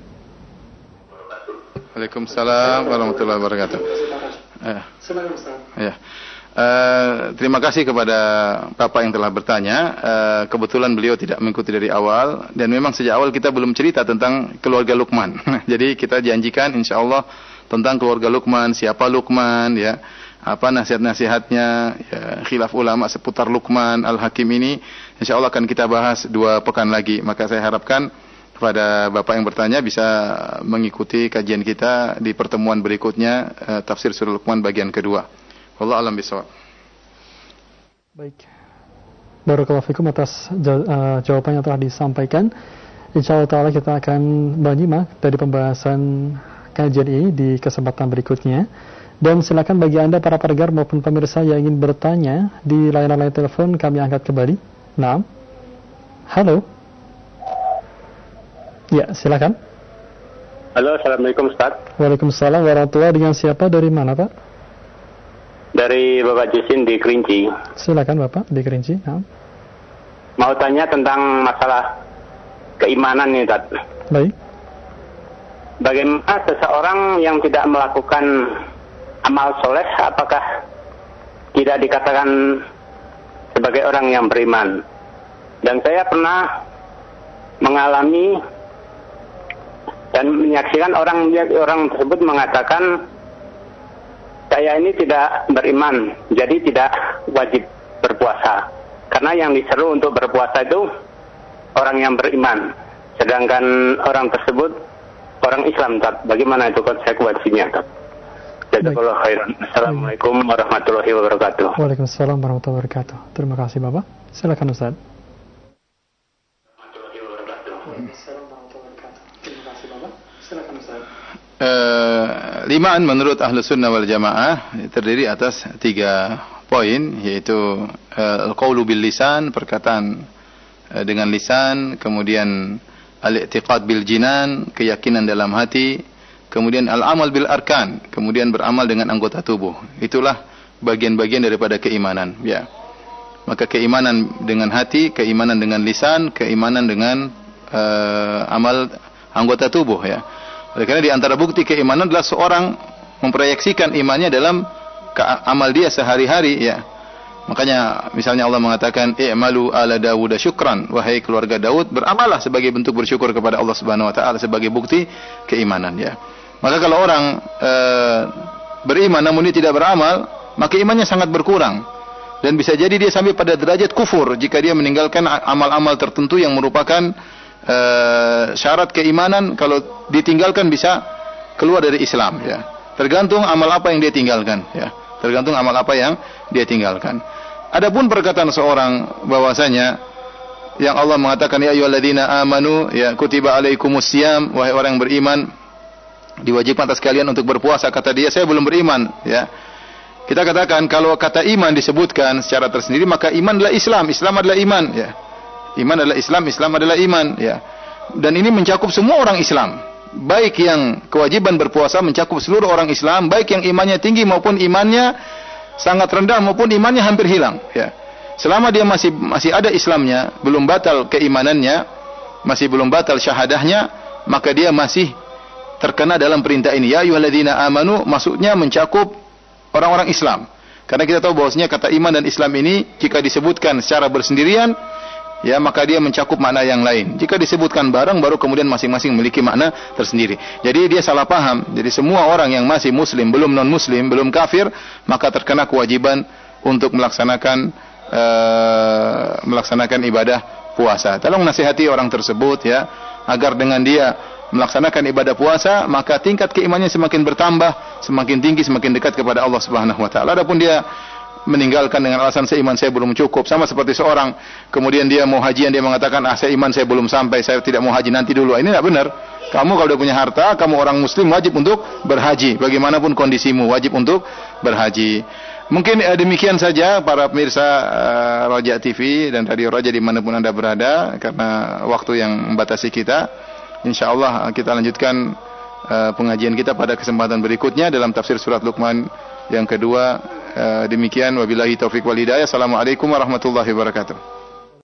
Waalaikumsalam warahmatullahi wabarakatuh. Silakan Ustaz. Ya. Terima kasih kepada Bapak yang telah bertanya. Kebetulan beliau tidak mengikuti dari awal, dan memang sejak awal kita belum cerita tentang keluarga Luqman. Jadi kita janjikan insyaallah tentang keluarga Luqman, siapa Luqman, ya, apa nasihat-nasihatnya, ya, khilaf ulama seputar Luqman Al-Hakim ini insyaallah akan kita bahas 2 pekan lagi. Maka saya harapkan kepada Bapak yang bertanya bisa mengikuti kajian kita di pertemuan berikutnya, tafsir surah Luqman bagian kedua. Wallahu a'lam bishawab. Baik. Barakallahu fikum atas jawaban yang telah disampaikan. Insyaallah ta'ala kita akan menyimak dari pembahasan kajian ini di kesempatan berikutnya. Dan silakan bagi Anda para pendengar maupun pemirsa yang ingin bertanya di layanan telepon kami angkat kembali. Naam. Halo. Ya, silakan. Halo, Assalamualaikum Ustaz. Waalaikumsalam warahmatullahi. Dengan siapa, dari mana Pak? Dari Bapak Jusin di Kerinci. Silakan Bapak di Kerinci. Nah. Mau tanya tentang masalah keimanan nih Ustaz. Baik. Bagaimana seseorang yang tidak melakukan amal soleh, apakah tidak dikatakan sebagai orang yang beriman? Dan saya pernah mengalami dan menyaksikan orang tersebut mengatakan, saya ini tidak beriman, jadi tidak wajib berpuasa. Karena yang diseru untuk berpuasa itu orang yang beriman, sedangkan orang tersebut orang Islam. Bagaimana itu konsekuensinya? Jazakallahu khairan. Assalamualaikum warahmatullahi wabarakatuh. Waalaikumsalam warahmatullahi wabarakatuh. Terima kasih Bapak. Silakan Ustaz. Iman menurut Ahlus Sunnah wal Jamaah terdiri atas 3 poin, yaitu al-qaulu bil lisan, perkataan dengan lisan, kemudian al-i'tiqad bil jinan, keyakinan dalam hati, kemudian al-amal bil arkan, kemudian beramal dengan anggota tubuh. Itulah bagian-bagian daripada keimanan, ya. Maka keimanan dengan hati, keimanan dengan lisan, keimanan dengan amal anggota tubuh, ya. Oleh karena di antara bukti keimanan adalah seorang memproyeksikan imannya dalam amal dia sehari-hari, ya. Makanya misalnya Allah mengatakan i'malu ala Dawud syukran, wahai keluarga Daud, beramallah sebagai bentuk bersyukur kepada Allah Subhanahu wa taala, sebagai bukti keimanan, ya. Maka kalau orang beriman namun dia tidak beramal, maka imannya sangat berkurang. Dan bisa jadi dia sampai pada derajat kufur jika dia meninggalkan amal-amal tertentu yang merupakan syarat keimanan. Kalau ditinggalkan bisa keluar dari Islam, ya. Tergantung amal apa yang dia tinggalkan, ya. Tergantung amal apa yang dia tinggalkan. Adapun perkataan seorang bahwasanya yang Allah mengatakan ya ayyuhalladzina amanu, ya, kutiba alaikumusiyam, wahai orang yang beriman, diwajibkan atas kalian untuk berpuasa. Kata dia, saya belum beriman, ya. Kita katakan kalau kata iman disebutkan secara tersendiri, maka iman adalah Islam, Islam adalah iman, ya. Iman adalah Islam, Islam adalah iman, ya. Dan ini mencakup semua orang Islam. Baik yang kewajiban berpuasa mencakup seluruh orang Islam, baik yang imannya tinggi maupun imannya sangat rendah maupun imannya hampir hilang, ya. Selama dia masih ada Islamnya, belum batal keimanannya, masih belum batal syahadahnya, maka dia masih terkena dalam perintah ini. Ya ayyuhalladzina amanu, maksudnya mencakup orang-orang Islam. Karena kita tahu bahwasanya kata iman dan Islam ini jika disebutkan secara bersendirian, ya, maka dia mencakup makna yang lain. Jika disebutkan bareng, baru kemudian masing-masing memiliki makna tersendiri. Jadi dia salah paham. Jadi semua orang yang masih muslim, belum non-muslim, belum kafir, maka terkena kewajiban untuk melaksanakan ibadah puasa. Tolong nasihati orang tersebut, ya, agar dengan dia melaksanakan ibadah puasa, maka tingkat keimanannya semakin bertambah, semakin tinggi, semakin dekat kepada Allah Subhanahu wa taala. Adapun dia meninggalkan dengan alasan seiman saya belum cukup, sama seperti seorang kemudian dia mau hajian, dia mengatakan seiman saya belum sampai, saya tidak mau haji, nanti dulu. Ini tidak benar. Kamu kalau sudah punya harta, kamu orang muslim, wajib untuk berhaji, bagaimanapun kondisimu, wajib untuk berhaji. Mungkin demikian saja para pemirsa Raja TV dan Radio Raja dimanapun Anda berada, karena waktu yang membatasi kita. InsyaAllah kita lanjutkan pengajian kita pada kesempatan berikutnya dalam tafsir surat Luqman yang kedua. Demikian, wabillahi taufiq wal hidayah. Assalamualaikum warahmatullahi wabarakatuh.